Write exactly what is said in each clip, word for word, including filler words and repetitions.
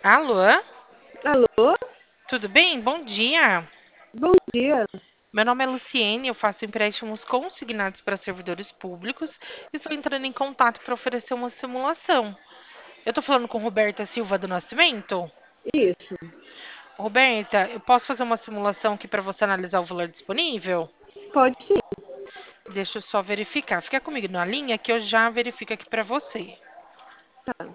Alô? Alô? Tudo bem? Bom dia. Bom dia. Meu nome é Luciene, eu faço empréstimos consignados para servidores públicos e estou entrando em contato para oferecer uma simulação. Eu estou falando com Roberta Silva do Nascimento? Isso. Roberta, eu posso fazer uma simulação aqui para você analisar o valor disponível? Pode sim. Deixa eu só verificar. Fica comigo na linha que eu já verifico aqui para você. Tá.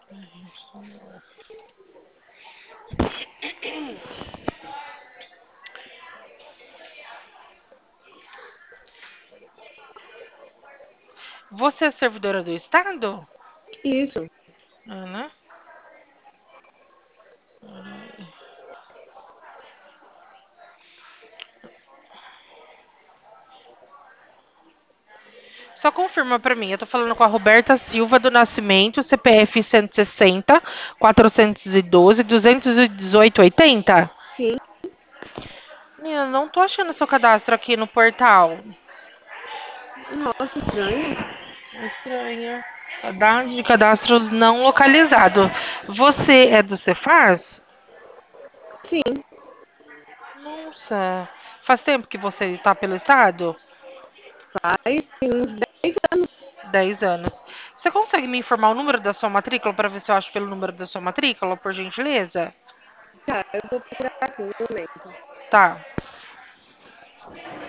Você é servidora do Estado? Isso. Ah, né? Só confirma pra mim, eu tô falando com a Roberta Silva do Nascimento, C P F cento e sessenta, quatrocentos e doze, duzentos e dezoito, oitenta? Sim. Menina, não tô achando seu cadastro aqui no portal. Nossa, estranho. Estranha. Dados de cadastro não localizado. Você é do Cefaz? Sim. Nossa. Faz tempo que você tá pelo estado? Faz tem uns dez anos. Dez anos. Você consegue me informar o número da sua matrícula para ver se eu acho pelo número da sua matrícula, por gentileza? Tá, eu vou procurar aqui um momento. Tá.